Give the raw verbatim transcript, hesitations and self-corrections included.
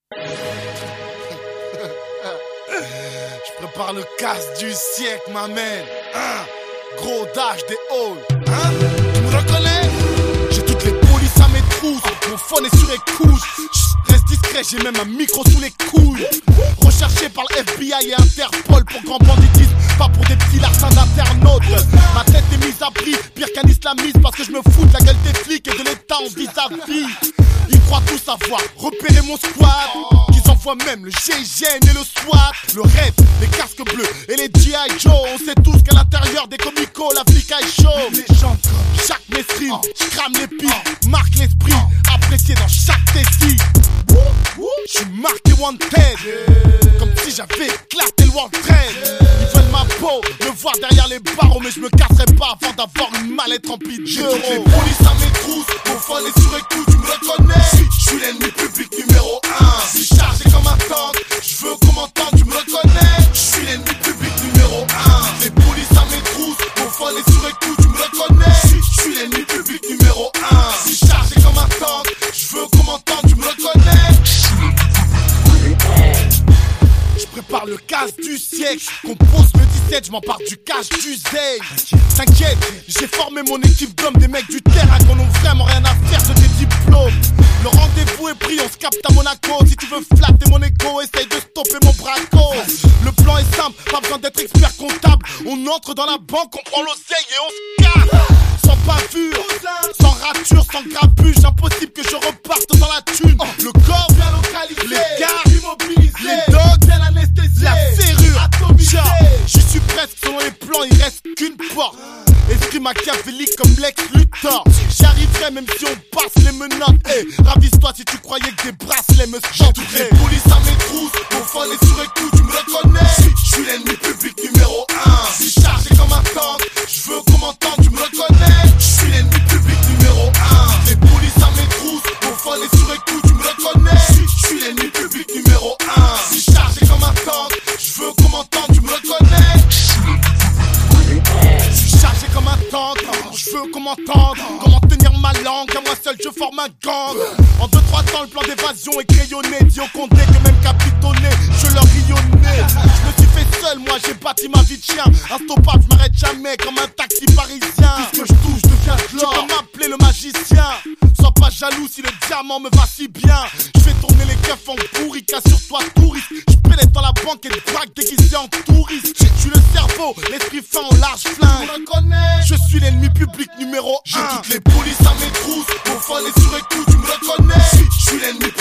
Je prépare le casse du siècle, ma man. Hein? Gros dash des halls. Hein? Tu me reconnais? J'ai toutes les polices à mes trousses. Mon phone est sur écoute. Reste discret, j'ai même un micro sous les couilles. Recherché par le F B I et Interpol pour grand banditisme, pas pour des petits larcins d'internautes. Ma tête est mise à prix, pire qu'un islamiste, parce que je me fous de la gueule des flics et de l'état en vis-à-vis. Ils croient tous savoir repérer mon squad, qu'ils envoient même le G I G N et le SWAT. Le raid, les casques bleus et les G I Joe. On sait tous qu'à l'intérieur des comicos, la flic est chaud. Les gens comme chaque mainstream, j'crame les piles, marque l'esprit, apprécié dans chaque tessie. J'suis marqué wanted, comme si j'avais éclaté le World Trade. Ils veulent ma peau, me voir derrière les barreaux, mais je me casserai pas avant d'avoir une mallette remplie d'euros. J'ai toutes les polices à mes trousses, mon phone est sur écoute, tu me reconnais. J'suis l'ennemi public numéro un. J'suis chargé comme un tank, j'veux qu'on m'entende, tu me reconnais. J'suis l'ennemi public numéro un. Les polices à mes trousses, mon phone est sur écoute, tu me reconnais. J'suis l'ennemi public numéro un. J'suis chargé comme un tank, j'veux qu'on m'entende, tu me reconnais. Je prépare le casse du siècle, compose le dix-sept, je m'empare du cash du zèle. T'inquiète, j'ai formé mon équipe d'hommes, des mecs du terrain qu'on n'a vraiment rien à faire de tes diplômes. Le rendez-vous est pris, on se capte à Monaco. Si tu veux flatter mon ego, essaye de stopper mon braco. Le plan est simple, pas besoin d'être expert comptable. On entre dans la banque, on prend l'oseille et on se casse. Sans bavure, sans rature, sans grabuge, impossible que je reparte dans la thune. Le corps bien localisé, les gars immobilisés, les dogs bien anesthésiés, la serrure atomisée. J'y suis presque, selon les plans il reste qu'une porte. Esprit machiavélique comme Lex Luthor. J'y arriverai même si on passe les menottes. Hey, ravise-toi si tu croyais que des bracelets me stopperaient. J'ai toutes les polices à mes trousses, mon phone est sur écoute, tu me reconnais. J'suis l'ennemi public numéro un. J'suis chargé comme un tank, j'veux qu'on m'entende, tu me reconnais. J'suis l'ennemi public numéro un. Les polices à mes trousses, mon phone est sur écoute, tu me reconnais. J'suis l'ennemi public numéro un. J'suis chargé comme un tank, j'veux qu'on m'entende, tu me reconnais. J'suis chargé comme un tank, j'veux qu'on m'entende. Comment tenir ma langue, à moi seul je forme un gang. En deux trois temps le plan d'évasion est crayonné. Dit au Condé que même capitonné, je leur rionnais. Je me suis fait seul, moi j'ai bâti ma vie de chien. Instoppable, je m'arrête jamais comme un taxi parisien. Tout ce que je touche devient de l'or. Tu peux m'appeler le magicien. Sois pas jaloux si le diamant me va si bien. Je fais tourner les keufs en bourrique, assure-toi touriste. Je pénètre dans la banque et te drague déguisé en touriste. Je suis le cerveau, l'esprit fin en large flingue. Je suis l'ennemi public numéro un. J'ai toutes les polices à mes trousses, mon phone est sur écoute, tu me reconnais. Je suis l'ennemi